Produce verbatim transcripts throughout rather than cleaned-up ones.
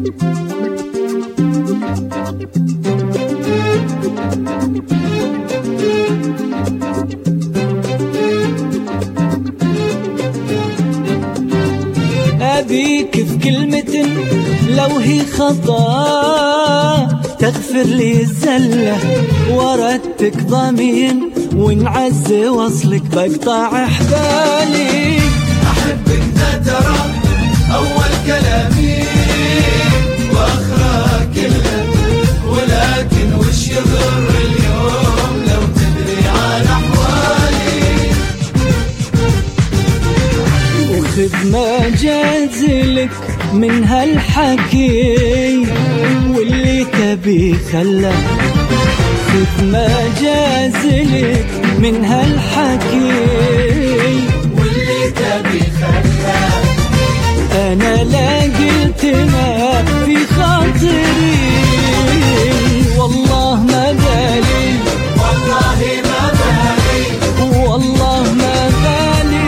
أبيك في كلمة لو هي خطأ تغفر لي الزلة، وردتك ضمين ونعز وصلك بقطع حبالي. أحبك ده ترى أول كلامي وآخره كله، ولكن وش يضر اليوم لو تدري عن أحوالي. وخذ ما جازلك من هالحكي واللي تبي خله، خذ ما جازلك من هالحكي واللي تبي خله. أنا لا قلت ما في خاطري، والله ما بالي، والله ما بالي، والله ما بالي.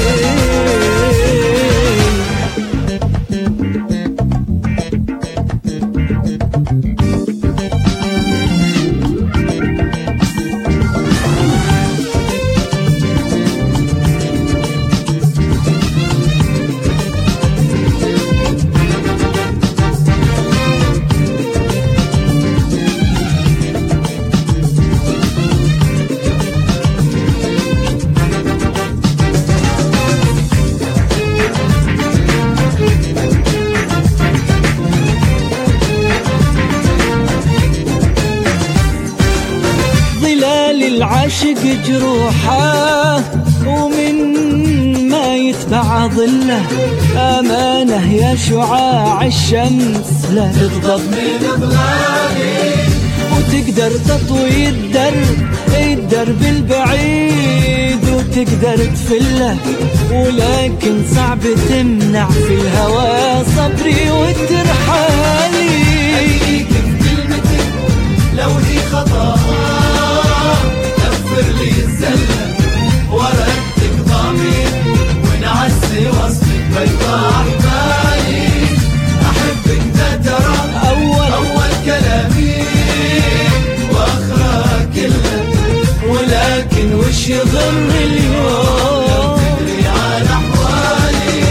العاشق جروحه ومن ما يتبع ظله، أمانة يا شعاع الشمس لا تغضب من ظلالي، وتقدر تطوي الدرب الدرب البعيد وتقدر تفله، ولكن صعب تمنع في الهوى صبري وترحالي. أديك بكلمتك لو هي خطأ تغفر لي الزلة، وردتك ضمير ونعز وصلك بيضاء أحبالي. أحبك ده ترى أول أول كلامي وآخره كله، ولكن وش يضر اليوم لو تدري عن أحوالي.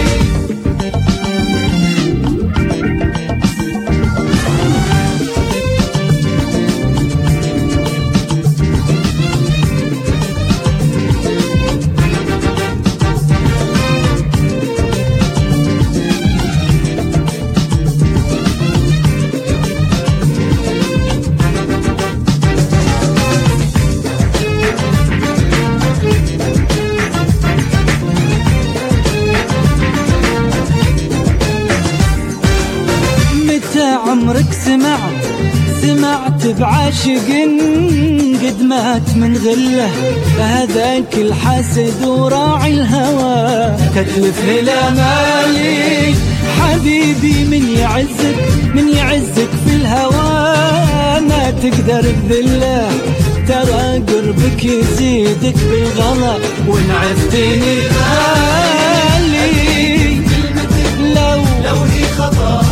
عمرك سمعت سمعت بعاشق قد مات من غله، هذاك الحاسد وراعي الهوى تتلف الامالي. حبيبي من يعزك من يعزك في الهوى ما تقدر تذله، ترى قربك يزيدك بالغلا وإن عفتني غالي. لو لو هي خطأ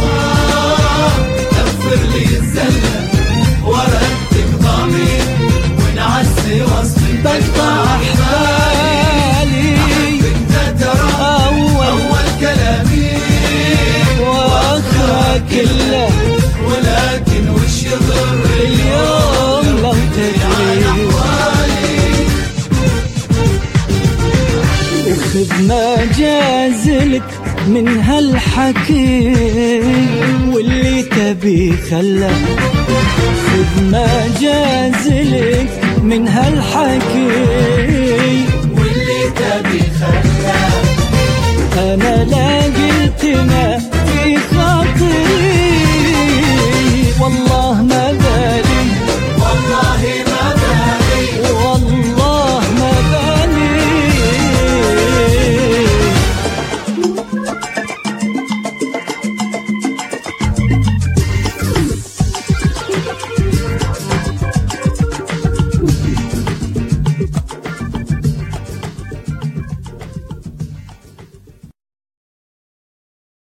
تغفر لي الزلة، وردتك ضمير ونعز وصلك بقطع أحبالي. أحبك ده ترى أول أول كلامي وآخره كله، ولكن وش يضر اليوم لو تدري. خذ ما جازلك من هالحكي واللي تبي خله، خذ ما جازلك من هالحكي واللي تبي خله. أنا لا قلت ما